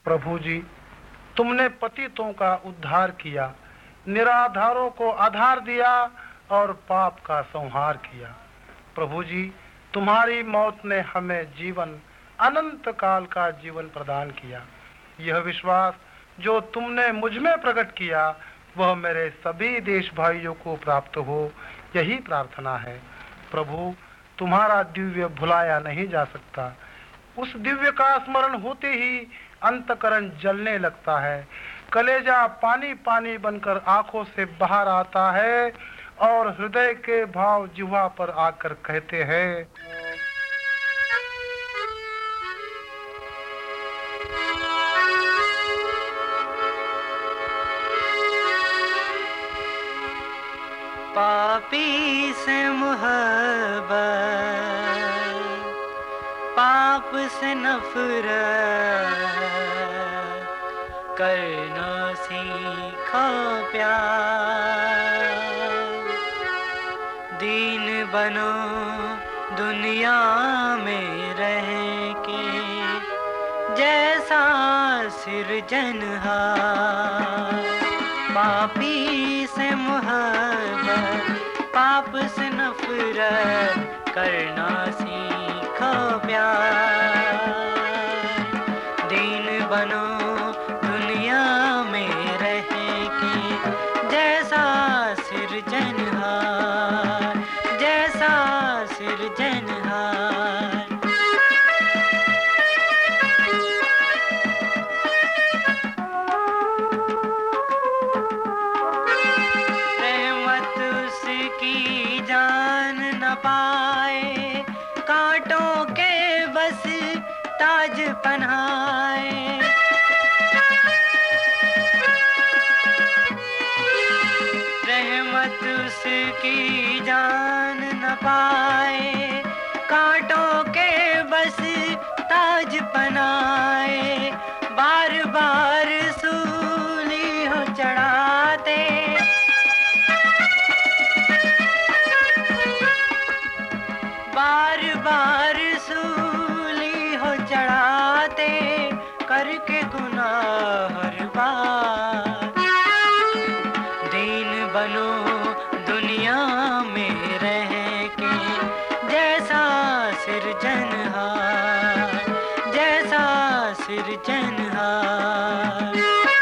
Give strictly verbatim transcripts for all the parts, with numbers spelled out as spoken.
प्रभु जी, तुमने पतितों का उद्धार किया, निराधारों को आधार दिया और पाप का संहार किया। प्रभु जी, तुम्हारी मौत ने हमें जीवन, अनंत काल का जीवन प्रदान किया। यह विश्वास जो तुमने मुझ में प्रकट किया वह मेरे सभी देश भाइयों को प्राप्त हो, यही प्रार्थना है। प्रभु, तुम्हारा दिव्य भुलाया नहीं जा सकता। उस दिव्य का स्मरण होते ही अंतकरण जलने लगता है, कलेजा पानी पानी बनकर आंखों से बाहर आता है और हृदय के भाव जिह्वा पर आकर कहते हैं, पापी से मोहब्बत, पाप से नफरत करना सीखा प्यार। दीन बनो दुनिया में रह के, जैसा सिरजनहार। पापी से मोहब्बत, पाप से नफरत करना सीखो प्यार। दीन बनो दुनिया में रह के, जैसा सिरजनहार, जैसा सिरजनहार। जान न पाए, कांटों के बस ताज पहनाए। रहमत उसकी जान न पाए, कांटों के बस ताज पहनाए। बार बार सूली हो चढ़ाते, बार बार सूली हो चढ़ाते, करके गुनाह हर बार। दीन बनो दुनिया में रह के, जैसा सिरजनहार, जैसा सिरजनहार।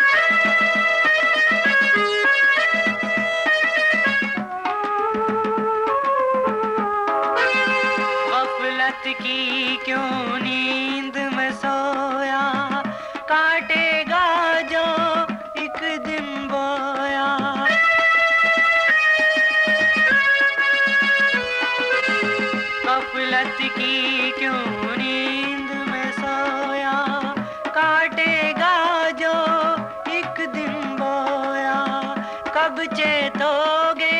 की क्यों नींद में सोया, काटेगा जो एक दिन बोया। गफलत की क्यों नींद में सोया, काटेगा जो एक दिन बोया। कब चेतोगे,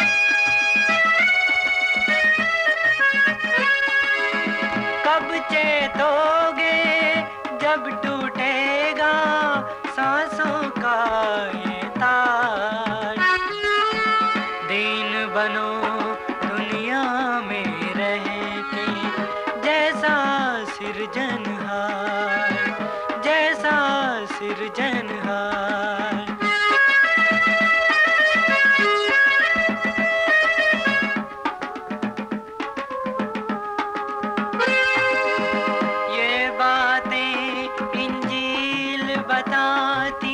कब चेतोगे, जब टूटेगा सांसों का ये तार। दीन बनो दुनिया में रह के, जैसा सिरजनहार, जैसा सिरजनहार। बताती